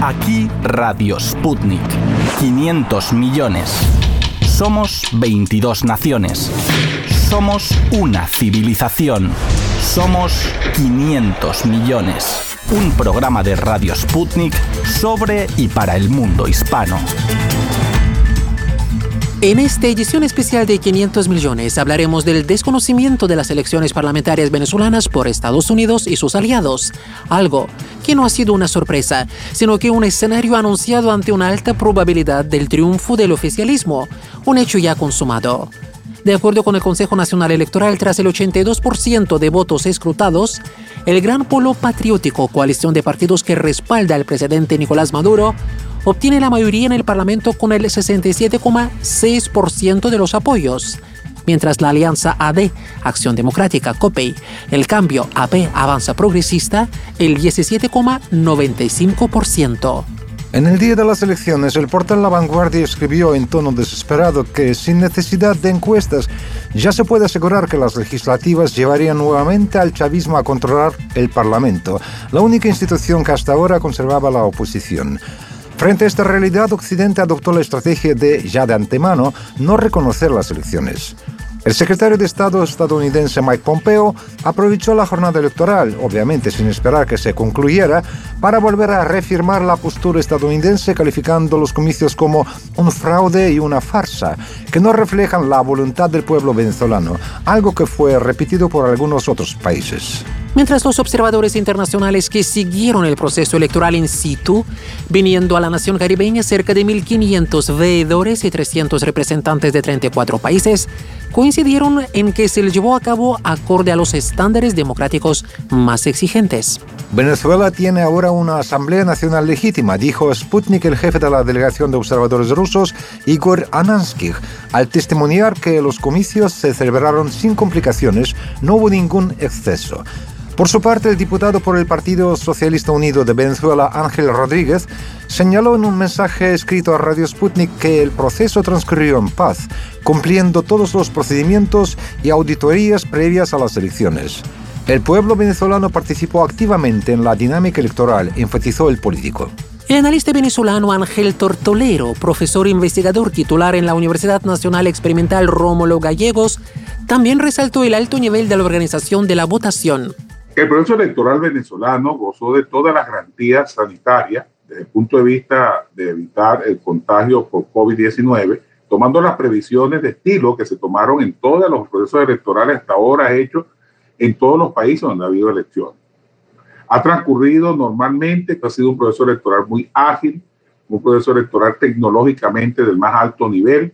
Aquí Radio Sputnik. 500 millones. Somos 22 naciones. Somos una civilización. Somos 500 millones. Un programa de Radio Sputnik sobre y para el mundo hispano. En esta edición especial de 500 millones hablaremos del desconocimiento de las elecciones parlamentarias venezolanas por Estados Unidos y sus aliados. Algo que no ha sido una sorpresa, sino que un escenario anunciado ante una alta probabilidad del triunfo del oficialismo, un hecho ya consumado. De acuerdo con el Consejo Nacional Electoral, tras el 82% de votos escrutados, el Gran Polo Patriótico, coalición de partidos que respalda al presidente Nicolás Maduro, obtiene la mayoría en el Parlamento con el 67,6% de los apoyos, mientras la alianza AD, Acción Democrática, COPEI, el cambio AP, Avanza Progresista, el 17,95%. En el día de las elecciones, el portal La Vanguardia escribió en tono desesperado que, sin necesidad de encuestas, ya se puede asegurar que las legislativas llevarían nuevamente al chavismo a controlar el Parlamento, la única institución que hasta ahora conservaba la oposición. Frente a esta realidad, Occidente adoptó la estrategia de, ya de antemano, no reconocer las elecciones. El secretario de Estado estadounidense Mike Pompeo aprovechó la jornada electoral, obviamente sin esperar que se concluyera, para volver a reafirmar la postura estadounidense, calificando los comicios como un fraude y una farsa, que no reflejan la voluntad del pueblo venezolano, algo que fue repetido por algunos otros países. Mientras los observadores internacionales que siguieron el proceso electoral in situ, viniendo a la nación caribeña cerca de 1.500 veedores y 300 representantes de 34 países, coincidieron en que se llevó a cabo acorde a los estándares democráticos más exigentes. Venezuela tiene ahora una Asamblea Nacional legítima, dijo Sputnik el jefe de la delegación de observadores rusos, Igor Anansky, al testimoniar que los comicios se celebraron sin complicaciones, no hubo ningún exceso. Por su parte, el diputado por el Partido Socialista Unido de Venezuela, Ángel Rodríguez, señaló en un mensaje escrito a Radio Sputnik que el proceso transcurrió en paz, cumpliendo todos los procedimientos y auditorías previas a las elecciones. El pueblo venezolano participó activamente en la dinámica electoral, enfatizó el político. El analista venezolano Ángel Tortolero, profesor investigador titular en la Universidad Nacional Experimental Rómulo Gallegos, también resaltó el alto nivel de la organización de la votación. El proceso electoral venezolano gozó de todas las garantías sanitarias desde el punto de vista de evitar el contagio por COVID-19, tomando las previsiones de estilo que se tomaron en todos los procesos electorales hasta ahora hechos en todos los países donde ha habido elecciones. Ha transcurrido normalmente, ha sido un proceso electoral muy ágil, un proceso electoral tecnológicamente del más alto nivel,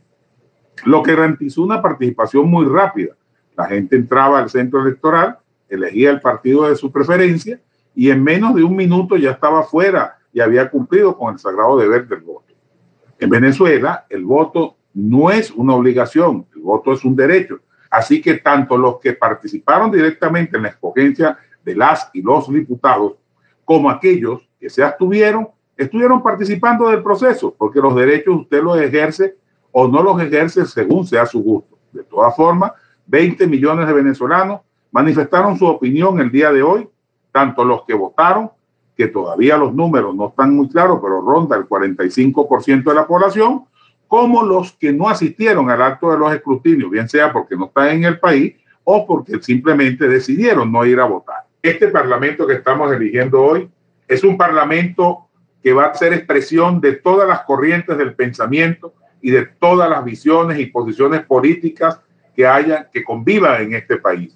lo que garantizó una participación muy rápida. La gente entraba al centro electoral, elegía el partido de su preferencia y en menos de un minuto ya estaba fuera y había cumplido con el sagrado deber del voto. En Venezuela, el voto no es una obligación, el voto es un derecho. Así que tanto los que participaron directamente en la escogencia de las y los diputados, como aquellos que se abstuvieron, estuvieron participando del proceso, porque los derechos usted los ejerce o no los ejerce según sea su gusto. De todas formas, 20 millones de venezolanos manifestaron su opinión el día de hoy, tanto los que votaron, que todavía los números no están muy claros, pero ronda el 45% de la población, como los que no asistieron al acto de los escrutinios, bien sea porque no están en el país o porque simplemente decidieron no ir a votar. Este parlamento que estamos eligiendo hoy es un parlamento que va a ser expresión de todas las corrientes del pensamiento y de todas las visiones y posiciones políticas que convivan en este país.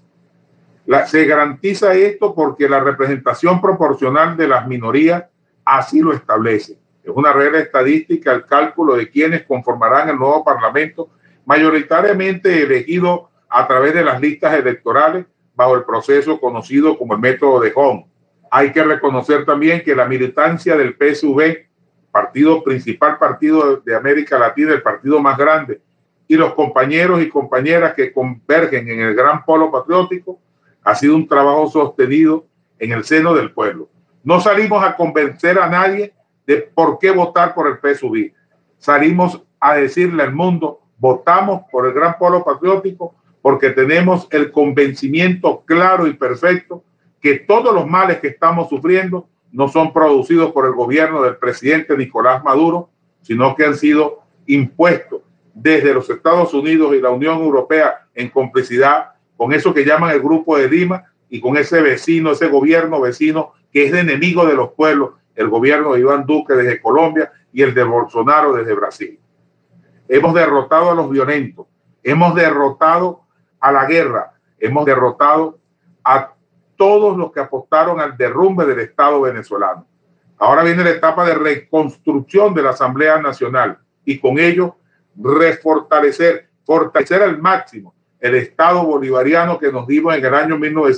Se garantiza esto porque la representación proporcional de las minorías así lo establece. Es una regla estadística el cálculo de quienes conformarán el nuevo parlamento, mayoritariamente elegido a través de las listas electorales bajo el proceso conocido como el método de Hong. Hay que reconocer también que la militancia del PSV, principal partido de América Latina, el partido más grande, y los compañeros y compañeras que convergen en el Gran Polo Patriótico, ha sido un trabajo sostenido en el seno del pueblo. No salimos a convencer a nadie de por qué votar por el PSUV. Salimos a decirle al mundo, votamos por el Gran Polo Patriótico porque tenemos el convencimiento claro y perfecto que todos los males que estamos sufriendo no son producidos por el gobierno del presidente Nicolás Maduro, sino que han sido impuestos desde los Estados Unidos y la Unión Europea en complicidad con eso que llaman el Grupo de Lima y con ese vecino, ese gobierno vecino que es de enemigo de los pueblos, el gobierno de Iván Duque desde Colombia y el de Bolsonaro desde Brasil. Hemos derrotado a los violentos, hemos derrotado a la guerra, hemos derrotado a todos los que apostaron al derrumbe del Estado venezolano. Ahora viene la etapa de reconstrucción de la Asamblea Nacional y con ello fortalecer al máximo el Estado bolivariano que nos dimos en el año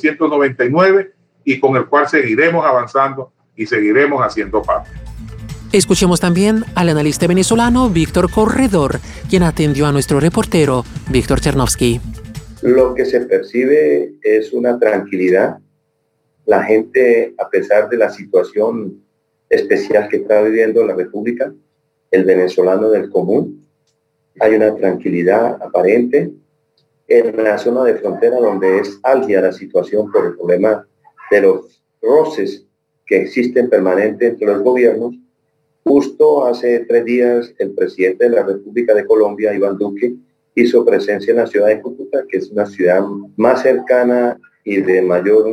1999 y con el cual seguiremos avanzando y seguiremos haciendo parte. Escuchemos también al analista venezolano Víctor Corredor, quien atendió a nuestro reportero Víctor Chernovsky. Lo que se percibe es una tranquilidad. La gente, a pesar de la situación especial que está viviendo la República, el venezolano del común, hay una tranquilidad aparente. En la zona de frontera, donde es álgida la situación por el problema de los roces que existen permanentes entre los gobiernos, justo hace 3 días el presidente de la República de Colombia, Iván Duque, hizo presencia en la ciudad de Cúcuta, que es una ciudad más cercana y de mayor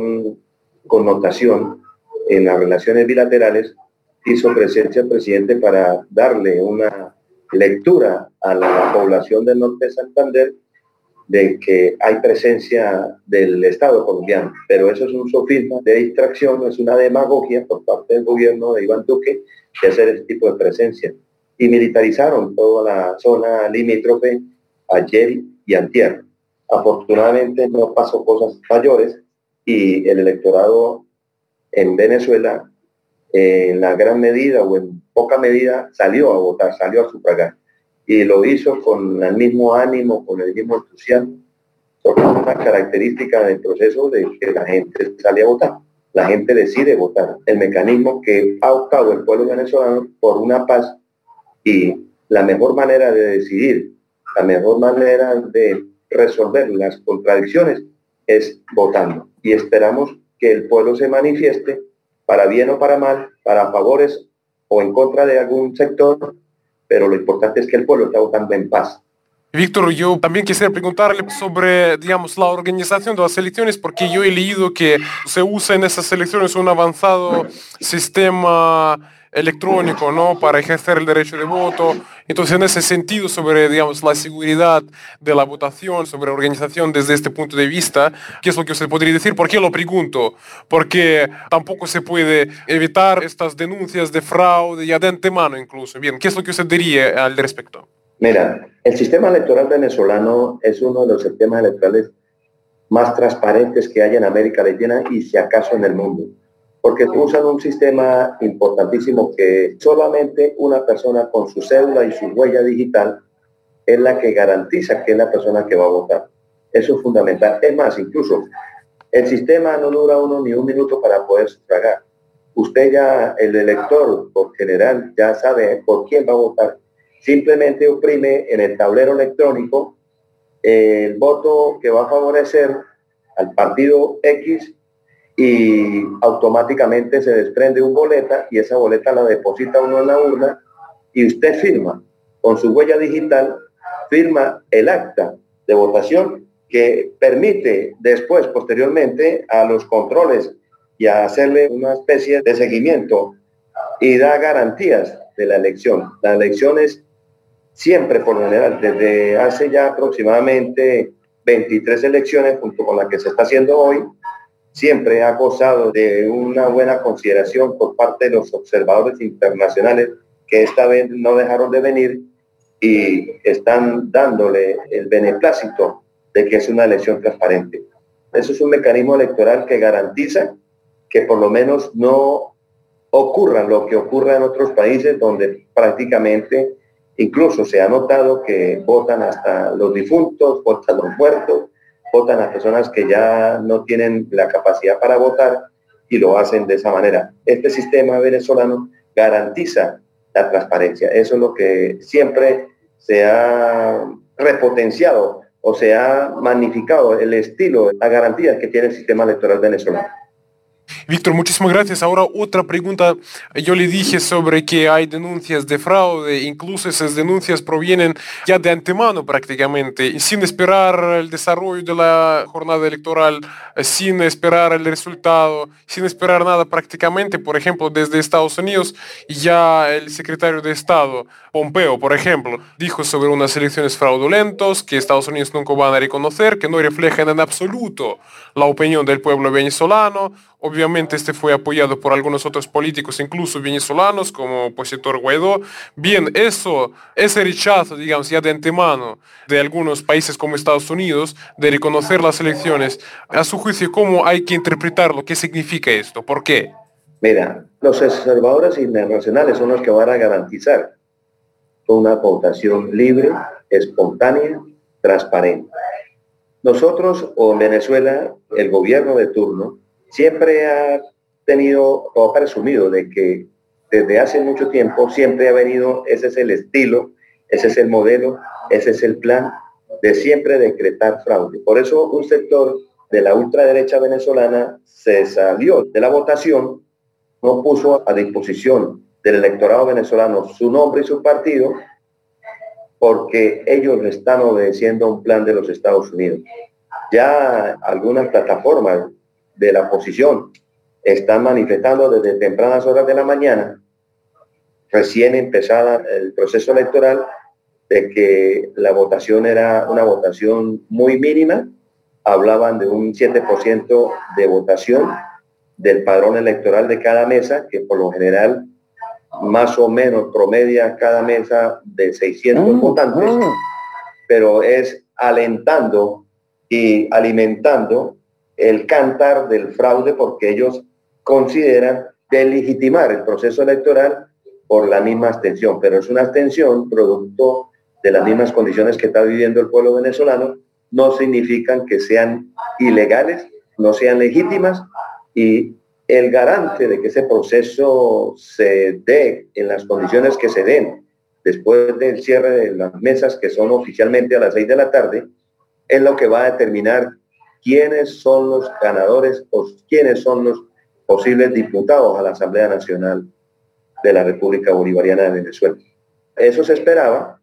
connotación en las relaciones bilaterales. Hizo presencia el presidente para darle una lectura a la población del norte de Santander de que hay presencia del Estado colombiano, pero eso es un sofisma de distracción, es una demagogia por parte del gobierno de Iván Duque de hacer ese tipo de presencia. Y militarizaron toda la zona limítrofe ayer y antier. Afortunadamente no pasó cosas mayores y el electorado en Venezuela en la gran medida o en poca medida salió a votar, salió a sufragar. Y lo hizo con el mismo ánimo, con el mismo entusiasmo, porque es una característica del proceso de que la gente sale a votar, la gente decide votar. El mecanismo que ha optado el pueblo venezolano por una paz y la mejor manera de decidir, la mejor manera de resolver las contradicciones es votando. Y esperamos que el pueblo se manifieste para bien o para mal, para favores o en contra de algún sector, pero lo importante es que el pueblo está votando en paz. Víctor, yo también quisiera preguntarle sobre, digamos, la organización de las elecciones, porque yo he leído que se usa en esas elecciones un avanzado sistema electrónico, ¿no?, para ejercer el derecho de voto. Entonces, en ese sentido, sobre, digamos, la seguridad de la votación, sobre organización desde este punto de vista, ¿qué es lo que usted podría decir? ¿Por qué lo pregunto? Porque tampoco se puede evitar estas denuncias de fraude ya de antemano incluso. Bien, ¿qué es lo que usted diría al respecto? Mira, el sistema electoral venezolano es uno de los sistemas electorales más transparentes que hay en América Latina y si acaso en el mundo, porque usan un sistema importantísimo que solamente una persona con su cédula y su huella digital es la que garantiza que es la persona que va a votar. Eso es fundamental. Es más, incluso el sistema no dura ni un minuto para poder sufragar. Usted ya, el elector por general, ya sabe por quién va a votar. Simplemente oprime en el tablero electrónico el voto que va a favorecer al partido X y automáticamente se desprende una boleta y esa boleta la deposita uno en la urna y usted firma con su huella digital, firma el acta de votación que permite después, posteriormente, a los controles y a hacerle una especie de seguimiento y da garantías de la elección. La elección es siempre, por lo general, desde hace ya aproximadamente 23 elecciones, junto con la que se está haciendo hoy, siempre ha gozado de una buena consideración por parte de los observadores internacionales que esta vez no dejaron de venir y están dándole el beneplácito de que es una elección transparente. Eso es un mecanismo electoral que garantiza que por lo menos no ocurra lo que ocurra en otros países donde prácticamente incluso se ha notado que votan hasta los difuntos, votan los muertos, votan a personas que ya no tienen la capacidad para votar y lo hacen de esa manera. Este sistema venezolano garantiza la transparencia. Eso es lo que siempre se ha repotenciado o se ha magnificado el estilo, la garantía que tiene el sistema electoral venezolano. Víctor, muchísimas gracias. Ahora otra pregunta. Yo le dije sobre que hay denuncias de fraude, incluso esas denuncias provienen ya de antemano prácticamente, sin esperar el desarrollo de la jornada electoral, sin esperar el resultado, sin esperar nada prácticamente. Por ejemplo, desde Estados Unidos, ya el secretario de Estado, Pompeo, por ejemplo, dijo sobre unas elecciones fraudulentas que Estados Unidos nunca van a reconocer, que no reflejan en absoluto la opinión del pueblo venezolano. Obviamente este fue apoyado por algunos otros políticos, incluso venezolanos, como opositor Guaidó. Bien, ese rechazo, digamos, ya de antemano de algunos países como Estados Unidos de reconocer las elecciones, a su juicio, ¿cómo hay que interpretarlo? ¿Qué significa esto? ¿Por qué? Mira, los observadores internacionales son los que van a garantizar una votación libre, espontánea, transparente. Nosotros, o en Venezuela, el gobierno de turno, siempre ha tenido o ha presumido de que desde hace mucho tiempo siempre ha venido, ese es el estilo, ese es el modelo, ese es el plan de siempre decretar fraude. Por eso un sector de la ultraderecha venezolana se salió de la votación, no puso a disposición del electorado venezolano su nombre y su partido, porque ellos le están obedeciendo a un plan de los Estados Unidos. Ya algunas plataformas de la oposición están manifestando desde tempranas horas de la mañana, recién empezada el proceso electoral, de que la votación era una votación muy mínima. Hablaban de un 7% de votación del padrón electoral de cada mesa, que por lo general más o menos promedia cada mesa de 600 votantes, pero es alentando y alimentando el cantar del fraude, porque ellos consideran delegitimar el proceso electoral por la misma abstención, pero es una abstención producto de las mismas condiciones que está viviendo el pueblo venezolano. No significan que sean ilegales, no sean legítimas, y el garante de que ese proceso se dé en las condiciones que se den después del cierre de las mesas, que son oficialmente a las 6 de la tarde, es lo que va a determinar quiénes son los ganadores o quiénes son los posibles diputados a la Asamblea Nacional de la República Bolivariana de Venezuela. Eso se esperaba,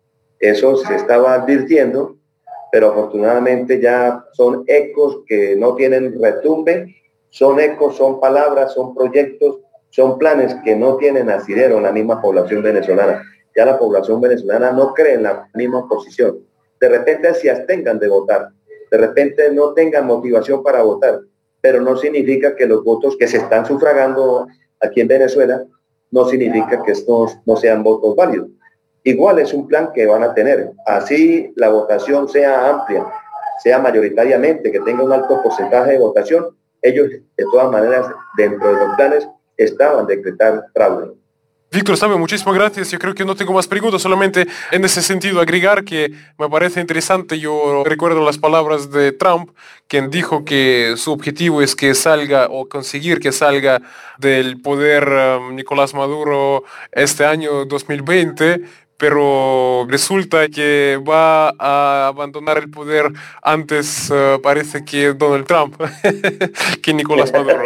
eso se estaba advirtiendo, pero afortunadamente ya son ecos que no tienen retumbe, son ecos, son palabras, son proyectos, son planes que no tienen asidero en la misma población venezolana. Ya la población venezolana no cree en la misma posición. De repente se abstengan de votar, de repente no tengan motivación para votar, pero no significa que los votos que se están sufragando aquí en Venezuela no significa que estos no sean votos válidos. Igual es un plan que van a tener. Así la votación sea amplia, sea mayoritariamente, que tenga un alto porcentaje de votación, ellos de todas maneras dentro de los planes estaban decretar fraude. Víctor, sabe, muchísimas gracias. Yo creo que no tengo más preguntas, solamente en ese sentido agregar que me parece interesante. Yo recuerdo las palabras de Trump, quien dijo que su objetivo es que salga o conseguir que salga del poder Nicolás Maduro este año 2020, pero resulta que va a abandonar el poder antes, parece que Donald Trump, que Nicolás Maduro.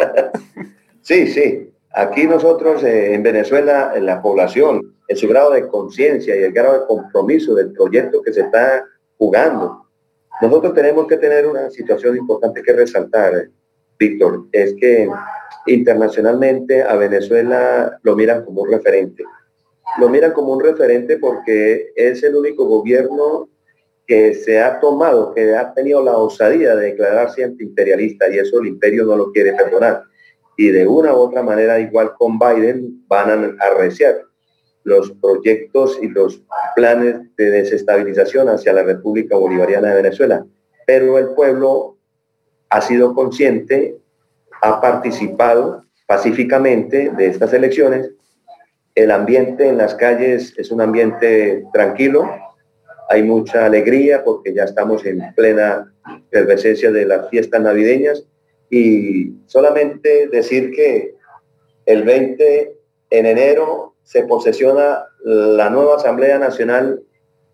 Sí, sí. Aquí nosotros en Venezuela, en la población, en su grado de conciencia y el grado de compromiso del proyecto que se está jugando, nosotros tenemos que tener una situación importante que resaltar, Víctor, es que internacionalmente a Venezuela lo miran como un referente. Lo miran como un referente porque es el único gobierno que se ha tomado, que ha tenido la osadía de declararse antiimperialista, y eso el imperio no lo quiere perdonar. Y de una u otra manera, igual con Biden, van a arreciar los proyectos y los planes de desestabilización hacia la República Bolivariana de Venezuela. Pero el pueblo ha sido consciente, ha participado pacíficamente de estas elecciones. El ambiente en las calles es un ambiente tranquilo, hay mucha alegría porque ya estamos en plena efervescencia de las fiestas navideñas. Y solamente decir que el 20 en enero se posesiona la nueva Asamblea Nacional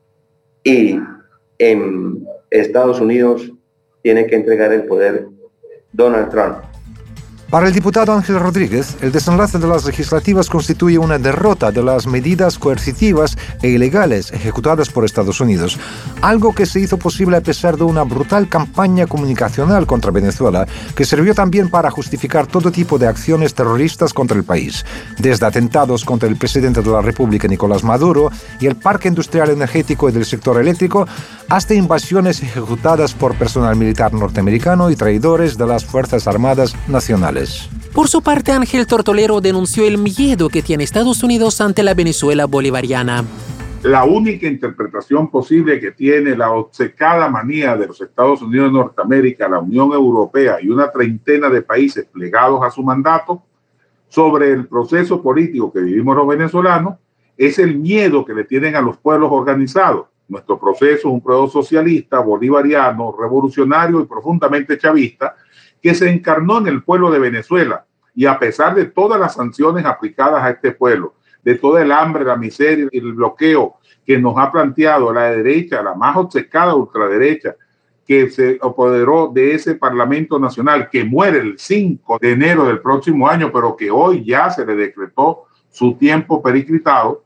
y en Estados Unidos tiene que entregar el poder Donald Trump. Para el diputado Ángel Rodríguez, el desenlace de las legislativas constituye una derrota de las medidas coercitivas e ilegales ejecutadas por Estados Unidos, algo que se hizo posible a pesar de una brutal campaña comunicacional contra Venezuela, que sirvió también para justificar todo tipo de acciones terroristas contra el país, desde atentados contra el presidente de la República, Nicolás Maduro, y el parque industrial energético y del sector eléctrico, hasta invasiones ejecutadas por personal militar norteamericano y traidores de las Fuerzas Armadas Nacionales. Por su parte, Ángel Tortolero denunció el miedo que tiene Estados Unidos ante la Venezuela bolivariana. La única interpretación posible que tiene la obcecada manía de los Estados Unidos de Norteamérica, la Unión Europea y una treintena de países plegados a su mandato sobre el proceso político que vivimos los venezolanos es el miedo que le tienen a los pueblos organizados. Nuestro proceso es un proceso socialista, bolivariano, revolucionario y profundamente chavista, que se encarnó en el pueblo de Venezuela, y a pesar de todas las sanciones aplicadas a este pueblo, de toda el hambre, la miseria y el bloqueo que nos ha planteado la derecha, la más obcecada ultraderecha, que se apoderó de ese Parlamento Nacional, que muere el 5 de enero del próximo año, pero que hoy ya se le decretó su tiempo periclitado,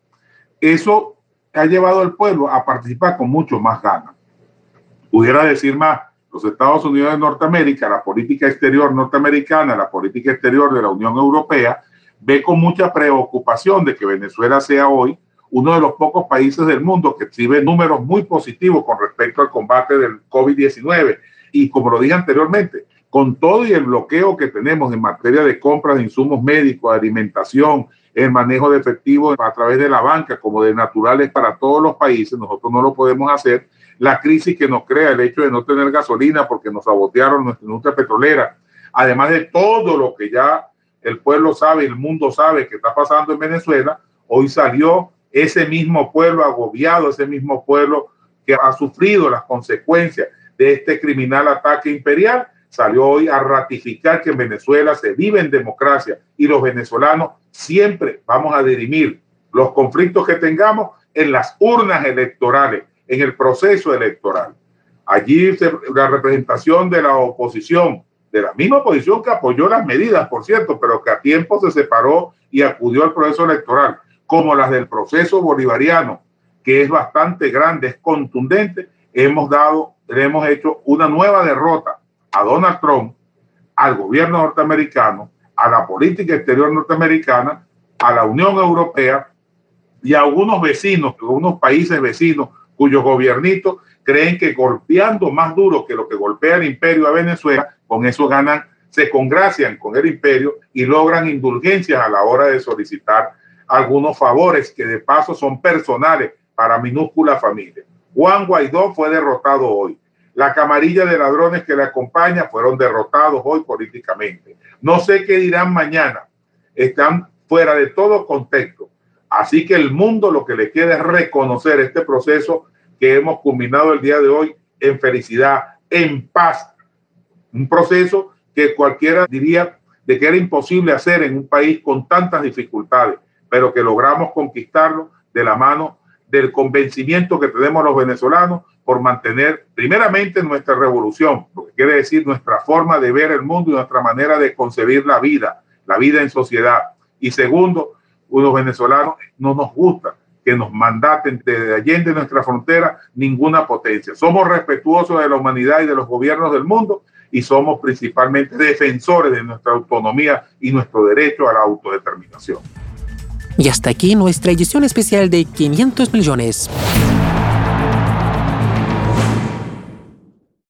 eso ha llevado al pueblo a participar con mucho más ganas. Pudiera decir más, los Estados Unidos de Norteamérica, la política exterior norteamericana, la política exterior de la Unión Europea, ve con mucha preocupación de que Venezuela sea hoy uno de los pocos países del mundo que exhibe números muy positivos con respecto al combate del COVID-19. Y como lo dije anteriormente, con todo y el bloqueo que tenemos en materia de compras de insumos médicos, de alimentación, el manejo de efectivo a través de la banca como de naturales para todos los países, nosotros no lo podemos hacer. La crisis que nos crea el hecho de no tener gasolina porque nos sabotearon nuestra industria petrolera, además de todo lo que ya el pueblo sabe, el mundo sabe que está pasando en Venezuela, hoy salió ese mismo pueblo agobiado, ese mismo pueblo que ha sufrido las consecuencias de este criminal ataque imperial, salió hoy a ratificar que en Venezuela se vive en democracia y los venezolanos siempre vamos a dirimir los conflictos que tengamos en las urnas electorales, en el proceso electoral. Allí la representación de la oposición, de la misma oposición que apoyó las medidas, por cierto, pero que a tiempo se separó y acudió al proceso electoral, como las del proceso bolivariano, que es bastante grande, es contundente, le hemos hecho una nueva derrota a Donald Trump, al gobierno norteamericano, a la política exterior norteamericana, a la Unión Europea y a algunos vecinos, algunos países vecinos, cuyos gobiernitos creen que golpeando más duro que lo que golpea el imperio a Venezuela, con eso ganan, se congracian con el imperio y logran indulgencias a la hora de solicitar algunos favores que de paso son personales para minúsculas familias. Juan Guaidó fue derrotado hoy. La camarilla de ladrones que le acompaña fueron derrotados hoy políticamente. No sé qué dirán mañana. Están fuera de todo contexto. Así que el mundo lo que le queda es reconocer este proceso que hemos culminado el día de hoy en felicidad, en paz. Un proceso que cualquiera diría de que era imposible hacer en un país con tantas dificultades, pero que logramos conquistarlo de la mano del convencimiento que tenemos los venezolanos por mantener primeramente nuestra revolución, lo que quiere decir nuestra forma de ver el mundo y nuestra manera de concebir la vida en sociedad. Y segundo, los venezolanos no nos gusta que nos mandaten desde allende nuestra frontera ninguna potencia. Somos respetuosos de la humanidad y de los gobiernos del mundo y somos principalmente defensores de nuestra autonomía y nuestro derecho a la autodeterminación. Y hasta aquí nuestra edición especial de 500 millones.